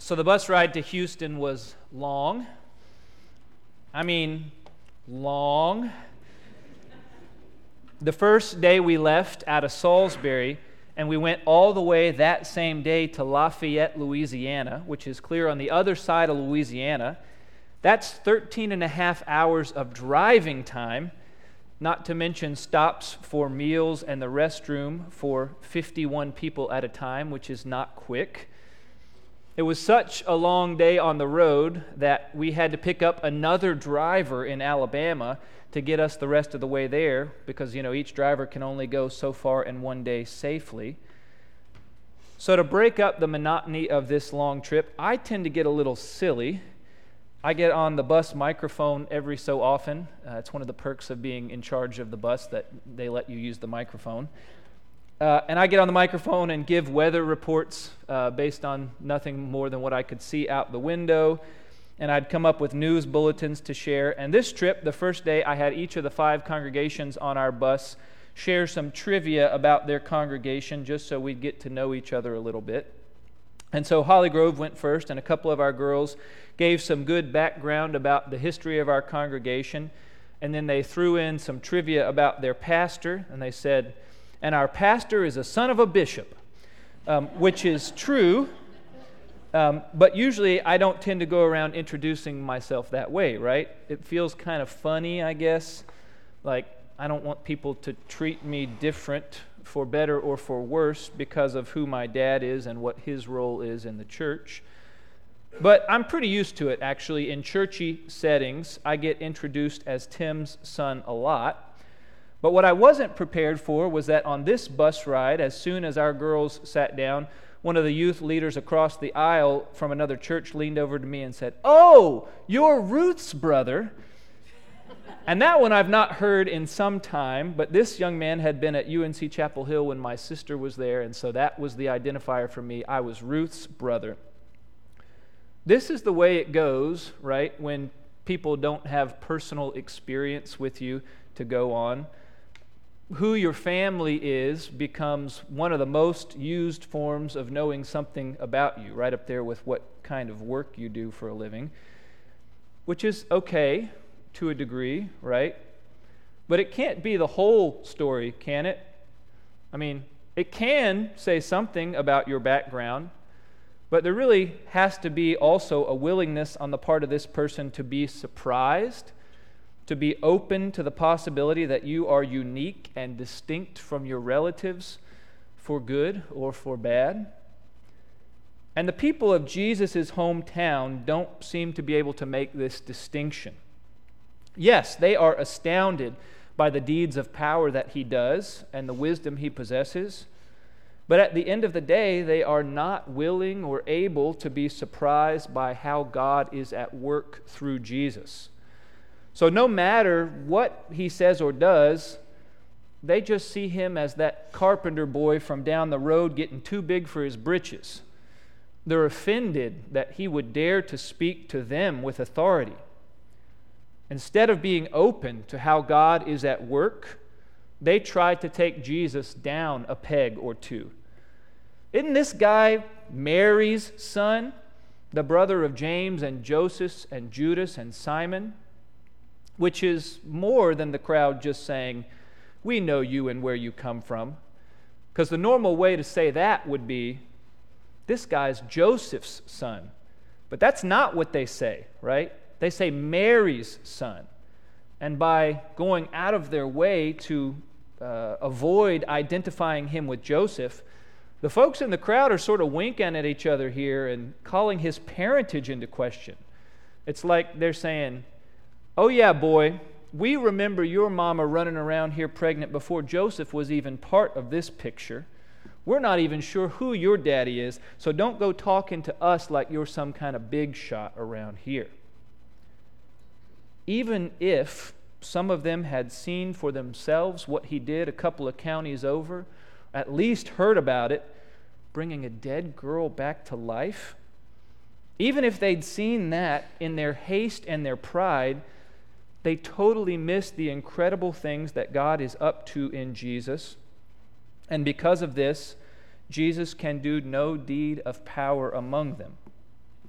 So the bus ride to Houston was long. Long. The first day we left out of Salisbury, and we went all the way that same day to Lafayette, Louisiana, which is clear on the other side of Louisiana. That's 13 and a half hours of driving time, not to mention stops for meals and the restroom for 51 people at a time, which is not quick. It was such a long day on the road that we had to pick up another driver in Alabama to get us the rest of the way there because, each driver can only go so far in one day safely. So to break up the monotony of this long trip, I tend to get a little silly. I get on the bus microphone every so often. It's one of the perks of being in charge of the bus that they let you use the microphone. And I get on the microphone and give weather reports based on nothing more than what I could see out the window. And I'd come up with news bulletins to share. And this trip, the first day, I had each of the 5 congregations on our bus share some trivia about their congregation just so we'd get to know each other a little bit. And so Holly Grove went first, and a couple of our girls gave some good background about the history of our congregation. And then they threw in some trivia about their pastor, and they said, "And our pastor is a son of a bishop," which is true. But usually I don't tend to go around introducing myself that way, right? It feels kind of funny, I guess. Like, I don't want people to treat me different for better or for worse because of who my dad is and what his role is in the church. But I'm pretty used to it, actually. In churchy settings, I get introduced as Tim's son a lot. But what I wasn't prepared for was that on this bus ride, as soon as our girls sat down, one of the youth leaders across the aisle from another church leaned over to me and said, "Oh, you're Ruth's brother." And that one I've not heard in some time, but this young man had been at UNC Chapel Hill when my sister was there, and so that was the identifier for me. I was Ruth's brother. This is the way it goes, right, when people don't have personal experience with you to go on. Who your family is becomes one of the most used forms of knowing something about you, right up there with what kind of work you do for a living, which is okay to a degree, right? But it can't be the whole story, can it? It can say something about your background, but there really has to be also a willingness on the part of this person to be surprised, to be open to the possibility that you are unique and distinct from your relatives for good or for bad. And the people of Jesus' hometown don't seem to be able to make this distinction. Yes, they are astounded by the deeds of power that he does and the wisdom he possesses, but at the end of the day, they are not willing or able to be surprised by how God is at work through Jesus. So no matter what he says or does, they just see him as that carpenter boy from down the road getting too big for his britches. They're offended that he would dare to speak to them with authority. Instead of being open to how God is at work, they try to take Jesus down a peg or two. Isn't this guy Mary's son, the brother of James and Joseph and Judas and Simon? Which is more than the crowd just saying, "We know you and where you come from." Because the normal way to say that would be, "This guy's Joseph's son." But that's not what they say, right? They say Mary's son. And by going out of their way to avoid identifying him with Joseph, the folks in the crowd are sort of winking at each other here and calling his parentage into question. It's like they're saying, "Oh yeah, boy, we remember your mama running around here pregnant before Joseph was even part of this picture. We're not even sure who your daddy is, so don't go talking to us like you're some kind of big shot around here." Even if some of them had seen for themselves what he did a couple of counties over, at least heard about it, bringing a dead girl back to life, even if they'd seen that, in their haste and their pride, they totally missed the incredible things that God is up to in Jesus. And because of this, Jesus can do no deed of power among them.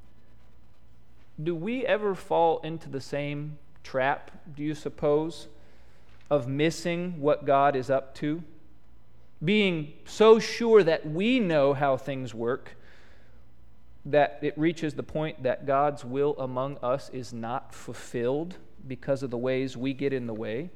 do we ever fall into the same trap, do you suppose, of missing what God is up to? Being so sure that we know how things work that it reaches the point that God's will among us is not fulfilled because of the ways we get in the way.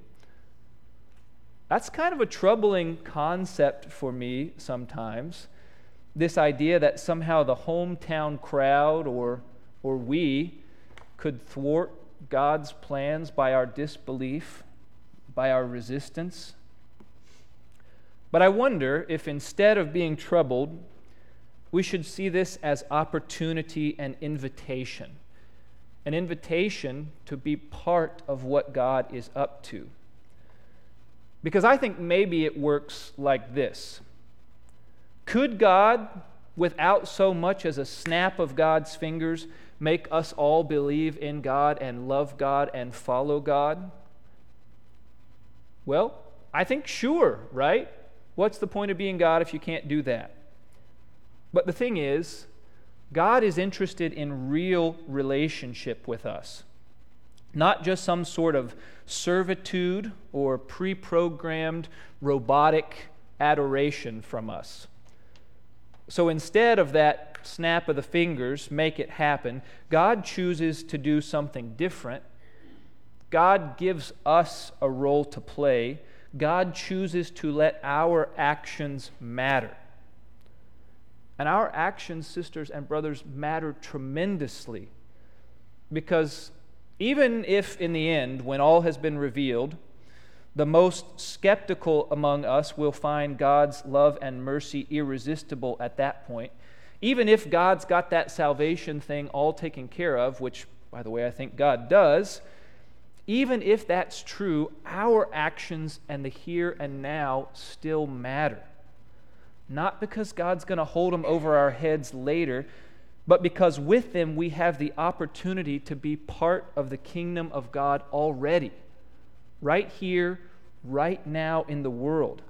That's kind of a troubling concept for me sometimes. This idea that somehow the hometown crowd or we could thwart God's plans by our disbelief, by our resistance. But I wonder if instead of being troubled, we should see this as opportunity and invitation. An invitation to be part of what God is up to. Because I think maybe it works like this. Could God, without so much as a snap of God's fingers, make us all believe in God and love God and follow God? Well, I think sure, right? What's the point of being God if you can't do that? But the thing is, God is interested in real relationship with us. Not just some sort of servitude or pre-programmed robotic adoration from us. So instead of that snap of the fingers, make it happen, God chooses to do something different. God gives us a role to play. God chooses to let our actions matter. And our actions, sisters and brothers, matter tremendously. Because even if in the end, when all has been revealed, the most skeptical among us will find God's love and mercy irresistible at that point, even if God's got that salvation thing all taken care of, which, by the way, I think God does, even if that's true, our actions and the here and now still matter. Not because God's going to hold them over our heads later, but because with them we have the opportunity to be part of the kingdom of God already, right here, right now in the world.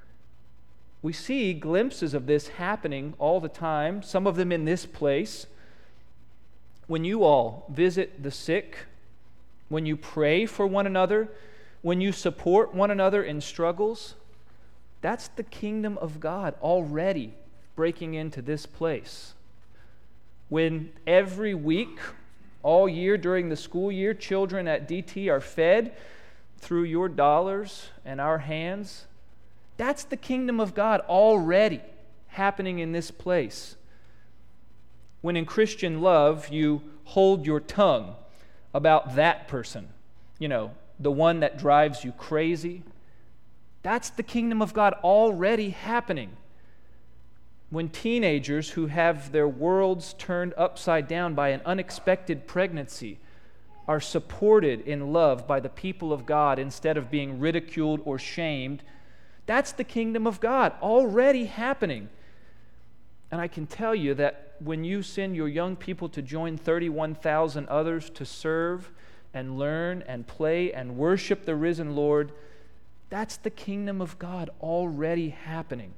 We see glimpses of this happening all the time, some of them in this place. When you all visit the sick, when you pray for one another, when you support one another in struggles, that's the kingdom of God already breaking into this place. When every week, all year during the school year, children at DT are fed through your dollars and our hands, that's the kingdom of God already happening in this place. When in Christian love, you hold your tongue about that person, the one that drives you crazy, that's the kingdom of God already happening. When teenagers who have their worlds turned upside down by an unexpected pregnancy are supported in love by the people of God instead of being ridiculed or shamed, that's the kingdom of God already happening. And I can tell you that when you send your young people to join 31,000 others to serve and learn and play and worship the risen Lord, that's the kingdom of God already happening.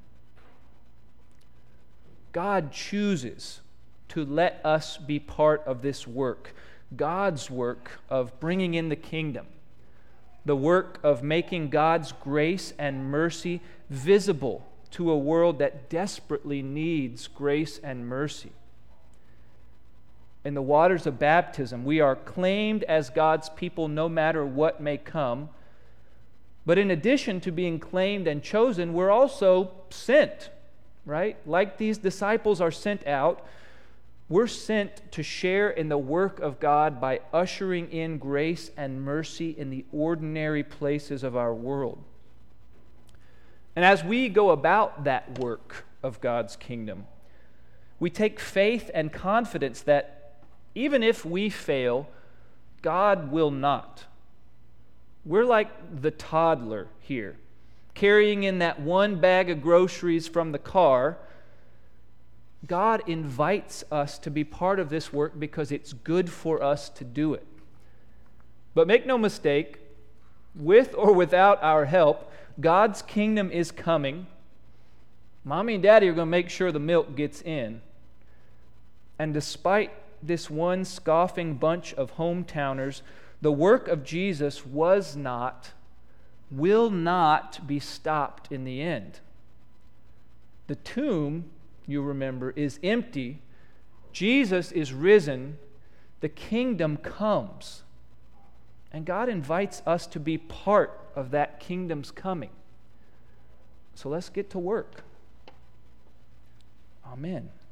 God chooses to let us be part of this work, God's work of bringing in the kingdom, the work of making God's grace and mercy visible to a world that desperately needs grace and mercy. In the waters of baptism, we are claimed as God's people no matter what may come. But in addition to being claimed and chosen, we're also sent, right? Like these disciples are sent out, we're sent to share in the work of God by ushering in grace and mercy in the ordinary places of our world. And as we go about that work of God's kingdom, we take faith and confidence that even if we fail, God will not. We're like the toddler here, carrying in that one bag of groceries from the car. God invites us to be part of this work because it's good for us to do it. But make no mistake, with or without our help, God's kingdom is coming. Mommy and Daddy are going to make sure the milk gets in. And despite this one scoffing bunch of hometowners, the work of Jesus will not be stopped in the end. The tomb, you remember, is empty. Jesus is risen. The kingdom comes. And God invites us to be part of that kingdom's coming. So let's get to work. Amen.